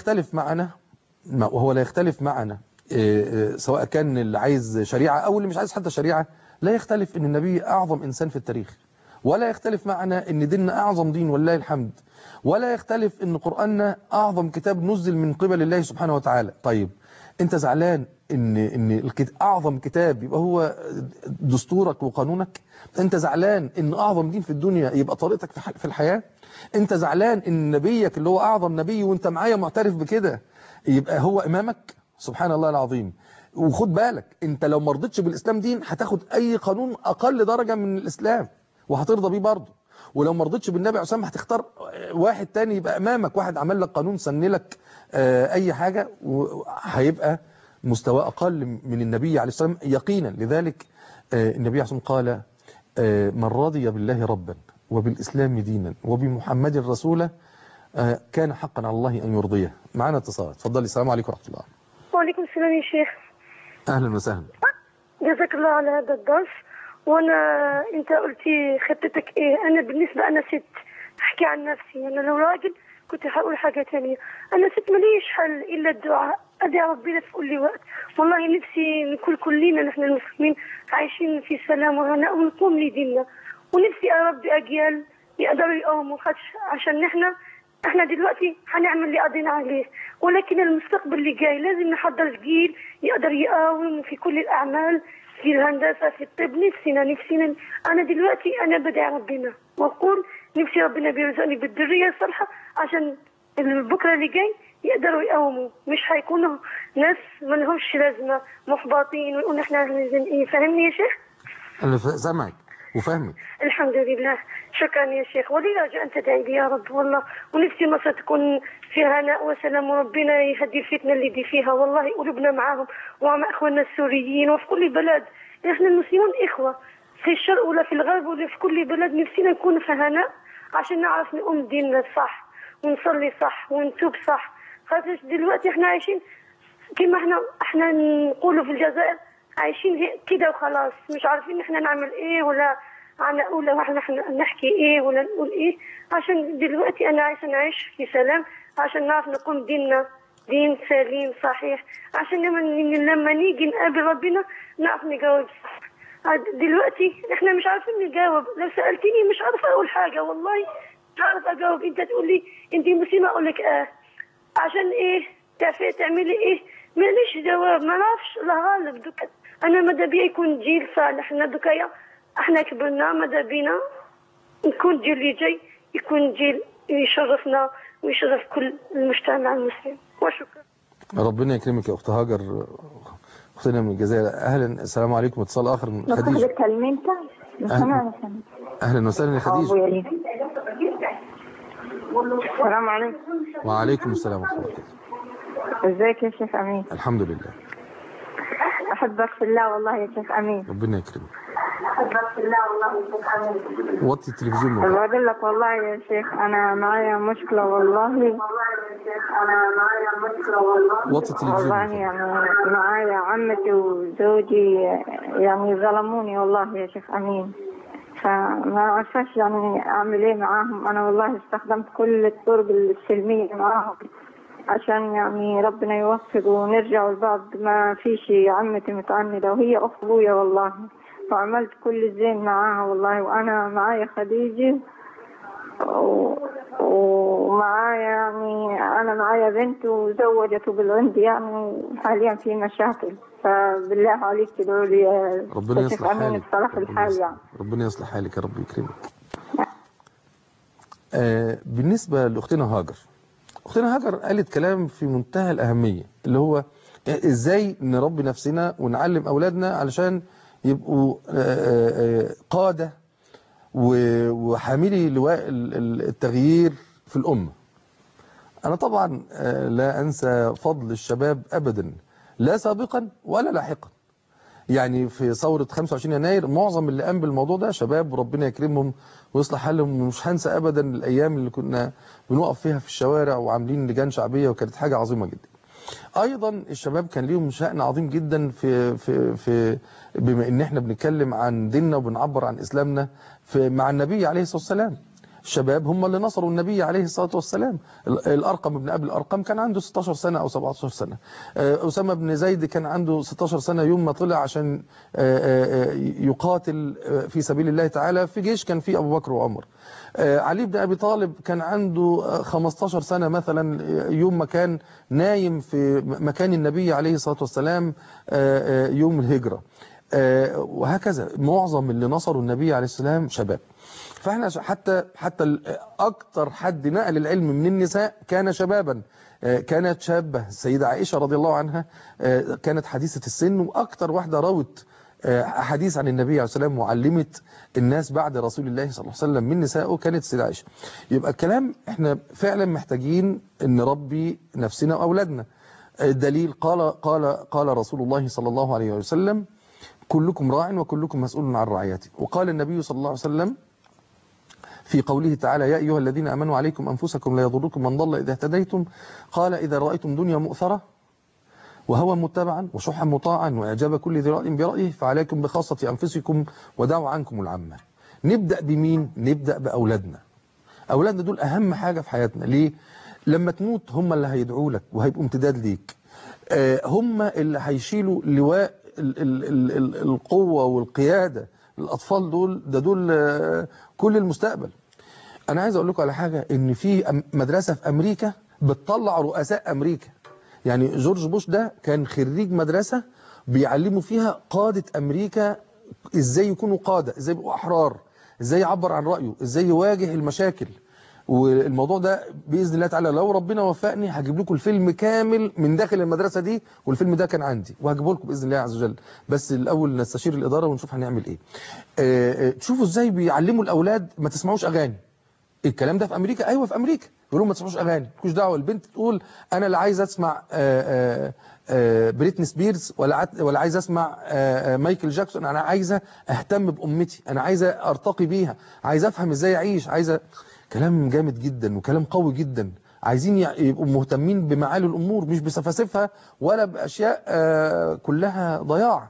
يختلف معنا سواء كان اللي عايز شريعة أو اللي مش عايز حتى شريعة، لا يختلف ان النبي أعظم إنسان في التاريخ، ولا يختلف معنا ان ديننا أعظم دين والله الحمد، ولا يختلف ان قرآننا أعظم كتاب نزل من قبل الله سبحانه وتعالى. طيب انت زعلان ان اعظم كتاب يبقى هو دستورك وقانونك؟ انت زعلان ان اعظم دين في الدنيا يبقى طريقتك في الحياة؟ انت زعلان ان نبيك اللي هو اعظم نبي وانت معايا معترف بكده يبقى هو امامك؟ سبحان الله العظيم. وخد بالك انت لو ما رضيتش بالاسلام دين هتاخد اي قانون اقل درجة من الاسلام وهترضى بيه برضه، ولو ما رضيتش بالنبي عليه الصلاه والسلام هتختار واحد تاني يبقى امامك، واحد عمل لك قانون سنلك اي حاجة وهيبقى مستوى أقل من النبي عليه الصلاة والسلام يقينا. لذلك النبي عليه الصلاة والسلام قال من رضي بالله ربا وبالإسلام دينا وبمحمد رسولا كان حقا على الله أن يرضيه. معنا اتصال، اتفضلي. السلام عليكم ورحمة الله. وعليكم السلام يا شيخ. أهلا وسهلا. جزاك الله على هذا الدرس. انت قلتي خطتك ايه؟ انا بالنسبة انا ست، احكي عن نفسي، انا لو راجل كنت هقول حاجة تانية. انا ست ماليش حل الا الدعاء، ادعي ربنا في كل وقت. والله نفسي نكون كلنا نحن المسلمين عايشين في سلام وهناء ونقوم لديننا، ونفسي اربي اجيال يقدروا يقوموا، عشان احنا دلوقتي هنعمل اللي قضينا عليه، ولكن المستقبل اللي جاي لازم نحضر جيل يقدر يقاوم في كل الاعمال، في الهندسة، في الطب. نفسنا انا دلوقتي انا بدعي ربنا واقول نفسي ربنا بيرزقني بالذرية الصالحة عشان بكرة اللي جاي يقدروا يقاوموا، مش هيكونوا ناس ما لهمش لازمة محبطين ويقولوا احنا ايه. فاهمني يا شيخ؟ انا سامعك وفاهمك. الحمد لله، شكرا يا شيخ. ولي رجاء أن تدعي لي يا رب والله، ونفسي مصر تكون فيها هناء وسلام، وربنا يهدي الفتنة اللي دي فيها. والله قلوبنا معاهم ومع اخواننا السوريين وفي كل بلد. احنا المسلمون اخوة في الشرق ولا في الغرب ولا في كل بلد. نفسنا نكون في هناء عشان نعرف نقوم ديننا صح ونصلي صح ونتوب صح. خاطر دلوقتي احنا عايشين كما احنا نقولوا في الجزائر عايشين كده وخلاص، مش عارفين احنا نعمل ايه ولا نقول احنا نحكي ايه ولا نقول ايه. عشان دلوقتي انا عايشه نعيش في سلام عشان نعرف نقوم ديننا دين سليم صحيح، عشان لما نيجي نقابل ربنا نعرف نجاوب صح. دلوقتي احنا مش عارفين نجاوب. لو سألتني مش عارفه اقول حاجه، والله مش عارفه اجاوب. انت تقول لي انت مسلمه اقول لك عشان ايه؟ تعملي ايه؟ ماليش جواب، ما نعرفش. الله غالب. انا ماذا بيا يكون جيل صالح. حنا دوكايا احنا كبرنا، ماذا بينا نكون الجيل اللي جاي يكون جيل يشرفنا ويشرف كل المجتمع المسلم. وشكرا. ربنا يكرمك يا اخت هاجر، اختنا من الجزائر. اهلا، السلام عليكم. اتصال اخر من خديجه. اهلا وسهلا يا خديجه. السلام عليكم. وعليكم السلام ورحمه الله. ازيك يا شيخ امين؟ الحمد لله. احبك في الله والله يا شيخ امين. ربنا يكرمك. احبك في الله والله يا شيخ امين. وطي التلفزيون. بقول لك والله يا شيخ انا معايا مشكله والله. وطي التلفزيون. والله يعني معايا عمتي وزوجي يعني ظلموني والله يا شيخ امين، فما عرفش يعني اعمل ايه معاهم. انا والله استخدمت كل الطرق السلميه معاهم عشان يعني ربنا يوفق ونرجع لبعض. ما فيش عمتي متعنده وهي اخت ابويا والله، وعملت كل الزين معاها والله. وانا معايا خديجه ومعايا يعني انا معايا بنت وزوجته بالعند يعني حاليا في مشاكل، فبالله عليك تدعوا لي يا ربنا يصلح حالك. بصراحه الحال يعني ربنا يصلح حالك يا رب يكرمك. بالنسبه لاختنا هاجر، اختنا هاجر قالت كلام في منتهى الاهميه، اللي هو ازاي نربي نفسنا ونعلم اولادنا علشان يبقوا قاده وحاملي لواء التغيير في الأمة. أنا طبعا لا أنسى فضل الشباب أبدا، لا سابقا ولا لاحقا. يعني في ثورة 25 يناير معظم اللي قام بالموضوع ده شباب، وربنا يكرمهم ويصلح حالهم. ومش هنسى أبدا الأيام اللي كنا بنقف فيها في الشوارع وعاملين لجان شعبية، وكانت حاجة عظيمة جدا. ايضا الشباب كان ليهم شأن عظيم جدا في بما ان احنا بنتكلم عن ديننا وبنعبر عن اسلامنا مع النبي عليه الصلاه والسلام. الشباب هم اللي نصروا النبي عليه الصلاه والسلام. الارقم ابن ابي الارقم كان عنده 16 سنه او 17 سنه. اسامه بن زيد كان عنده 16 سنه يوم ما طلع عشان يقاتل في سبيل الله تعالى في جيش كان فيه ابو بكر وعمر. علي بن أبي طالب كان عنده 15 سنة مثلا يوم ما كان نايم في مكان النبي عليه الصلاة والسلام يوم الهجرة. وهكذا معظم اللي نصروا النبي عليه السلام شباب. فاحنا حتى أكتر حد نقل العلم من النساء كان شبابا. كانت شابة السيدة عائشة رضي الله عنها، كانت حديثة السن، وأكتر واحدة روت أحاديث عن النبي عليه الصلاة والسلام وعلمت الناس بعد رسول الله صلى الله عليه وسلم من نسائه كانت السيدة عائشة. يبقى الكلام احنا فعلا محتاجين ان نربي نفسنا وأولادنا. الدليل قال رسول الله صلى الله عليه وسلم: كلكم راع وكلكم مسؤول عن رعيته. وقال النبي صلى الله عليه وسلم في قوله تعالى: يا أيها الذين آمنوا عليكم أنفسكم لا يضركم من ضل إذا اهتديتم. قال: إذا رأيتم دنيا مؤثرة وهوى متبعا وشحا مطاعا وإعجاب كل ذي رأي برأيه فعليكم بخاصة أنفسكم ودعوا عنكم العامة. نبدأ بمين؟ نبدأ بأولادنا. أولادنا دول أهم حاجة في حياتنا. ليه؟ لما تموت هم اللي هيدعوا لك وهيبقوا امتداد ليك. هم اللي هيشيلوا لواء القوة والقيادة. الأطفال دول كل المستقبل. أنا عايز أقول لكم على حاجة، إن في مدرسة في أمريكا بتطلع رؤساء أمريكا. يعني جورج بوش ده كان خريج مدرسة بيعلموا فيها قادة أمريكا إزاي يكونوا قادة، إزاي يبقوا أحرار، إزاي يعبر عن رأيه، إزاي يواجه المشاكل. والموضوع ده بإذن الله تعالى لو ربنا وفقني هجيب لكم الفيلم كامل من داخل المدرسة دي، والفيلم ده كان عندي وهجيبه لكم بإذن الله عز وجل. بس الأول نستشير الإدارة ونشوف هنعمل إيه. تشوفوا إزاي بيعلموا الأولاد ما تسمعوش أغاني. الكلام ده في أمريكا. أيوة في أمريكا يقولوا ما تسمعوش أغاني، مالكوش دعوة. البنت تقول أنا لا عايز أسمع بريتني سبيرز ولا عايز أسمع مايكل جاكسون. أنا عايزة أهتم بأمتي، أنا عايزة أرتقي بيها، عايزة أفهم إزاي أعيش، عايزة. كلام جامد جدا وكلام قوي جدا. عايزين يبقوا مهتمين بمعالي الأمور مش بسفاسفها ولا بأشياء كلها ضياع.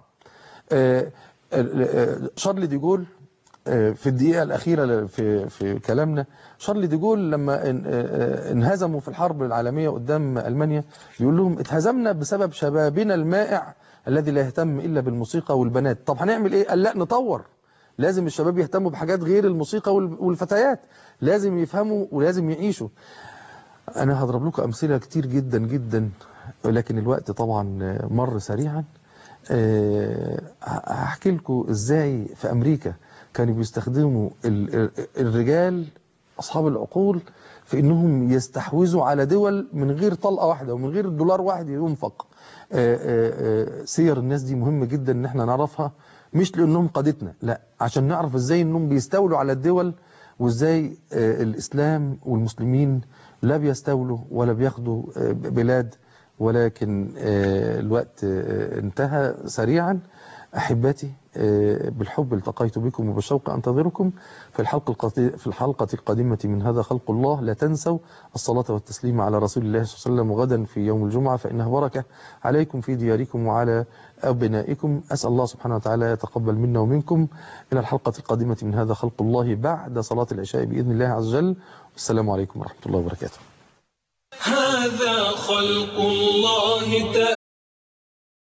شارل دي جول في الدقيقة الأخيرة في كلامنا، شارل دي جول لما انهزموا في الحرب العالمية قدام ألمانيا بيقول لهم: اتهزمنا بسبب شبابنا المائع الذي لا يهتم إلا بالموسيقى والبنات. طب هنعمل إيه؟ قال: لا، نطور. لازم الشباب يهتموا بحاجات غير الموسيقى والفتيات، لازم يفهموا ولازم يعيشوا. أنا هضرب لكم أمثلة كتير جدا جدا، ولكن الوقت طبعا مر سريعا. هحكي لكم ازاي في امريكا كانوا بيستخدموا الرجال اصحاب العقول في انهم يستحوذوا على دول من غير طلقه واحده ومن غير دولار واحد ينفق. سير الناس دي مهمه جدا ان احنا نعرفها، مش لانهم قادتنا، لا، عشان نعرف ازاي انهم بيستولوا على الدول، وازاي الاسلام والمسلمين لا بيستولوا ولا بياخدوا بلاد، ولكن الوقت انتهى سريعا. أحبتي، بالحب التقيت بكم وبالشوق أنتظركم في الحلقة القادمة من هذا خلق الله. لا تنسوا الصلاة والتسليم على رسول الله صلى الله عليه وسلم غدا في يوم الجمعة، فإنها بركة عليكم في دياركم وعلى أبنائكم. أسأل الله سبحانه وتعالى يتقبل منا ومنكم. إلى الحلقة القادمة من هذا خلق الله بعد صلاة العشاء بإذن الله عز وجل. والسلام عليكم ورحمة الله وبركاته. هذا خلق الله